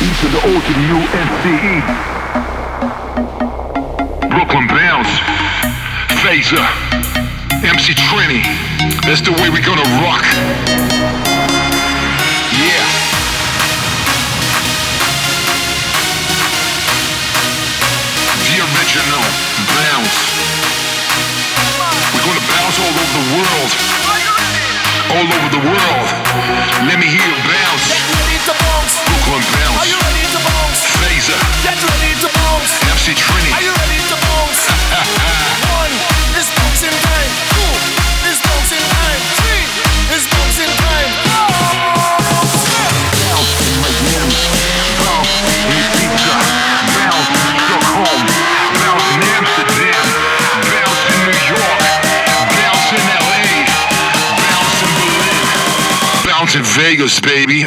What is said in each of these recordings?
beats of the O to the U-N-C-E. Brooklyn Bounce, Phaser, MC Trini. That's the way we're gonna rock. Yeah. The original bounce. We're gonna bounce all over the world. All over the world. Let me hear you bounce. Get ready to bounce. Brooklyn Bounce. Are you ready to bounce? Phaser. Get ready to bounce. MC Trini. Are you ready to bounce? 1 is bouncing time. 2 is bouncing time. 3 is bouncing time. Bounce in Miami. Bounce in Ibiza. Bounce in Stockholm. Bounce in Amsterdam. Bounce in New York. Bounce in LA. Bounce in Berlin. Bounce in Vegas, baby.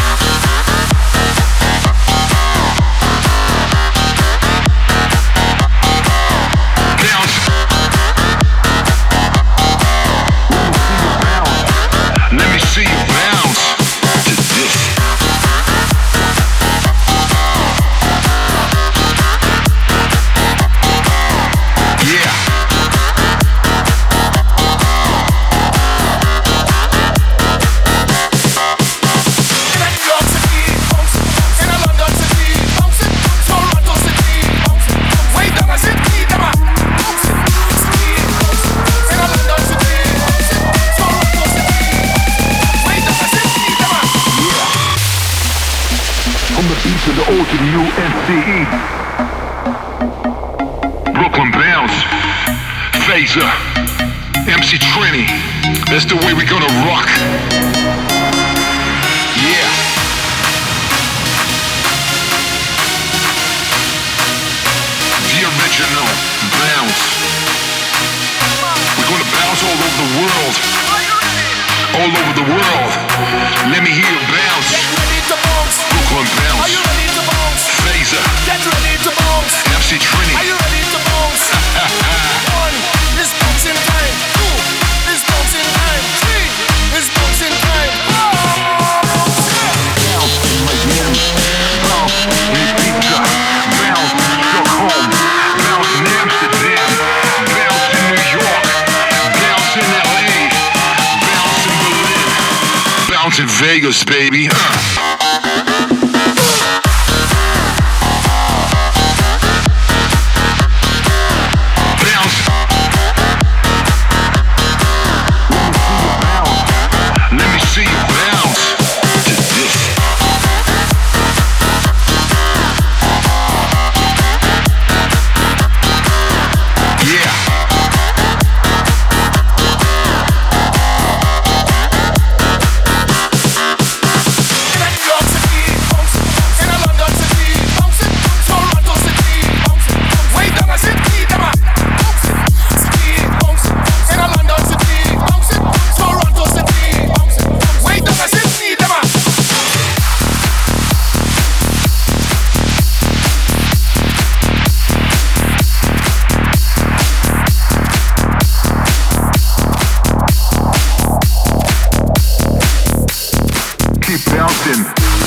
Let me see you bounce to this. Yeah. From the beats of the O to the U-N-C-E. Brooklyn Bounce, Phaser, MC Trini. That's the way we're gonna rock. Yeah. The original bounce. We're gonna bounce all over the world. All over the world. Let me hear you bounce. Get ready to bounce. Brooklyn Bounce. Are you ready to bounce? Phaser. Get ready to bounce. MC Trini. Are you ready to bounce? 1 is bouncing time. 2 is bouncing time. 3 is bouncing time. Bounce in Miami. Bounce in Ibiza. Bounce in Stockholm. Bounce in Amsterdam. Bounce in New York. Bounce in LA. Bounce in Berlin. Bounce in Vegas, baby. Let me see you bounce to this. Yeah. Keep bouncing.